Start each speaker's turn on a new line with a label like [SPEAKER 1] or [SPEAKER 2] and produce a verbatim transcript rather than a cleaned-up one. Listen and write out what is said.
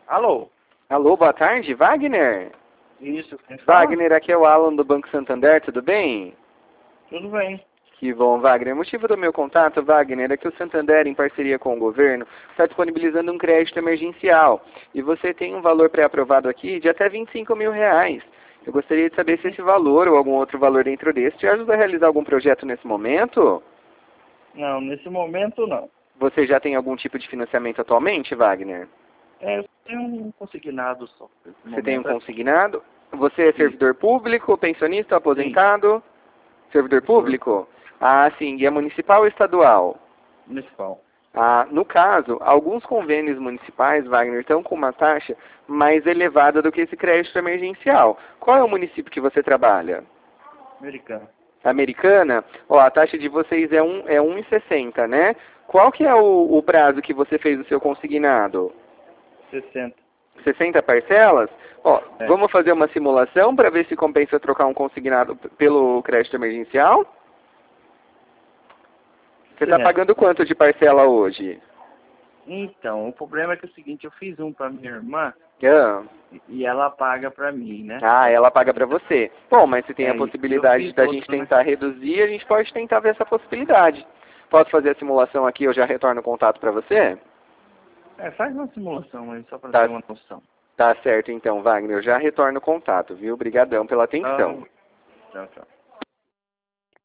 [SPEAKER 1] Alô?
[SPEAKER 2] Alô, boa tarde, Wagner?
[SPEAKER 1] Isso, quem fala?
[SPEAKER 2] Wagner, aqui é o Alan do Banco Santander, tudo bem?
[SPEAKER 1] Tudo bem.
[SPEAKER 2] Que bom, Wagner. O motivo do meu contato, Wagner, é que o Santander, em parceria com o governo, está disponibilizando um crédito emergencial. E você tem um valor pré-aprovado aqui de até vinte e cinco mil reais. Eu gostaria de saber se esse valor ou algum outro valor dentro desse te ajuda a realizar algum projeto nesse momento?
[SPEAKER 1] Não, nesse momento não.
[SPEAKER 2] Você já tem algum tipo de financiamento atualmente, Wagner?
[SPEAKER 1] É, eu tenho um consignado só. Nesse
[SPEAKER 2] Você tem um
[SPEAKER 1] momento é
[SPEAKER 2] consignado? Você é servidor público, pensionista, aposentado? Servidor
[SPEAKER 1] servidor
[SPEAKER 2] público? Ah, sim. E é municipal ou estadual?
[SPEAKER 1] municipal.
[SPEAKER 2] Ah, no caso, alguns convênios municipais, Wagner, estão com uma taxa mais elevada do que esse crédito emergencial. Qual é o município que você trabalha?
[SPEAKER 1] Americano.
[SPEAKER 2] Americana? Ó, a taxa de vocês é, um, é um e sessenta, né? Qual que é o, o prazo que você fez o seu consignado?
[SPEAKER 1] sessenta.
[SPEAKER 2] sessenta parcelas? Ó,
[SPEAKER 1] É.
[SPEAKER 2] vamos fazer uma simulação para ver se compensa trocar um consignado p- pelo crédito emergencial? Você está
[SPEAKER 1] Certo.
[SPEAKER 2] pagando quanto de parcela hoje?
[SPEAKER 1] Então, o problema é que é o seguinte, eu fiz um pra minha irmã
[SPEAKER 2] Ah,
[SPEAKER 1] e ela paga pra mim, né?
[SPEAKER 2] ah, ela paga para você. Bom, mas se tem a
[SPEAKER 1] É, e eu
[SPEAKER 2] possibilidade
[SPEAKER 1] fiz
[SPEAKER 2] da gente
[SPEAKER 1] outro, né?
[SPEAKER 2] tentar reduzir, a gente pode tentar ver essa possibilidade. Posso fazer a simulação aqui, eu já retorno o contato para você?
[SPEAKER 1] É, faz uma simulação aí, só pra ter
[SPEAKER 2] Tá,
[SPEAKER 1] uma noção.
[SPEAKER 2] tá certo então, Wagner, eu já retorno o contato, viu? Obrigadão pela
[SPEAKER 1] Tá.
[SPEAKER 2] atenção.
[SPEAKER 1] Tchau, tchau.